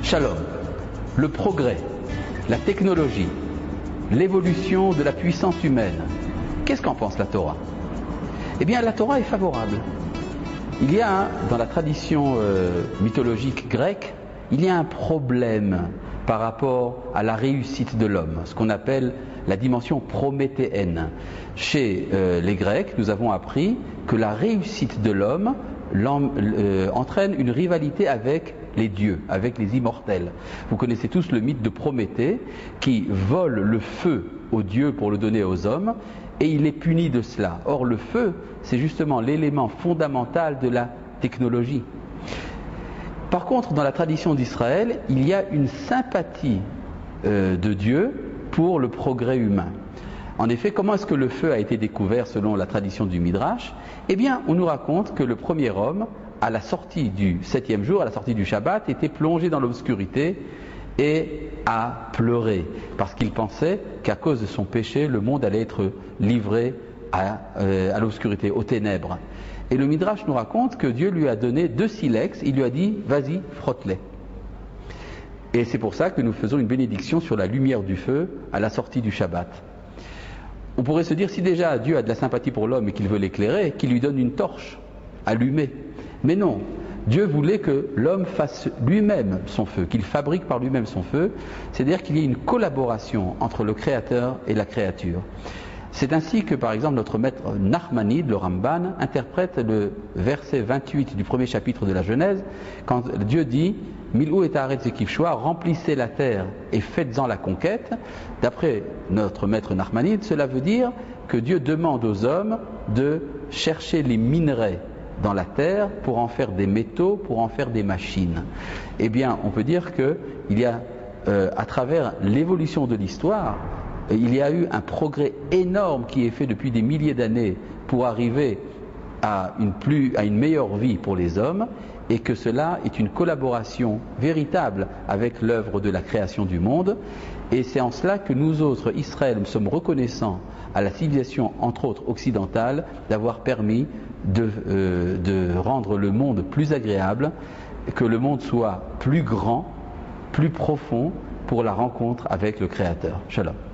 Shalom, le progrès, la technologie, l'évolution de la puissance humaine. Qu'est-ce qu'en pense la Torah? Eh bien, la Torah est favorable. Il y a, dans la tradition mythologique grecque, il y a un problème par rapport à la réussite de l'homme, ce qu'on appelle la dimension prométhéenne. Chez les Grecs, nous avons appris que la réussite de l'homme entraîne une rivalité avec les dieux, avec les immortels. Vous connaissez tous le mythe de Prométhée qui vole le feu aux dieux pour le donner aux hommes et il est puni de cela. Or le feu, c'est justement l'élément fondamental de la technologie. Par contre, dans la tradition d'Israël, il y a une sympathie de Dieu pour le progrès humain. En effet, comment est-ce que le feu a été découvert selon la tradition du Midrash? Eh bien, on nous raconte que le premier homme, à la sortie du 7e jour, à la sortie du Shabbat, était plongé dans l'obscurité et a pleuré, parce qu'il pensait qu'à cause de son péché, le monde allait être livré à l'obscurité, aux ténèbres. Et le Midrash nous raconte que Dieu lui a donné 2 silex, il lui a dit « vas-y, frotte-les ». Et c'est pour ça que nous faisons une bénédiction sur la lumière du feu à la sortie du Shabbat. On pourrait se dire, si déjà Dieu a de la sympathie pour l'homme et qu'il veut l'éclairer, qu'il lui donne une torche allumée. Mais non, Dieu voulait que l'homme fasse lui-même son feu, qu'il fabrique par lui-même son feu, c'est-à-dire qu'il y ait une collaboration entre le Créateur et la créature. C'est ainsi que, par exemple, notre maître Nachmanide, le Ramban, interprète le verset 28 du premier chapitre de la Genèse, quand Dieu dit « Milou et Haaretz Kivshua, remplissez la terre et faites-en la conquête ». D'après notre maître Nachmanide, cela veut dire que Dieu demande aux hommes de chercher les minerais dans la terre pour en faire des métaux, pour en faire des machines. Eh bien, on peut dire qu'il y a, à travers l'évolution de l'histoire, il y a eu un progrès énorme qui est fait depuis des milliers d'années pour arriver à une meilleure vie pour les hommes, et que cela est une collaboration véritable avec l'œuvre de la création du monde. Et c'est en cela que nous autres, Israël, nous sommes reconnaissants à la civilisation, entre autres occidentale, d'avoir permis de rendre le monde plus agréable, que le monde soit plus grand, plus profond pour la rencontre avec le Créateur. Shalom.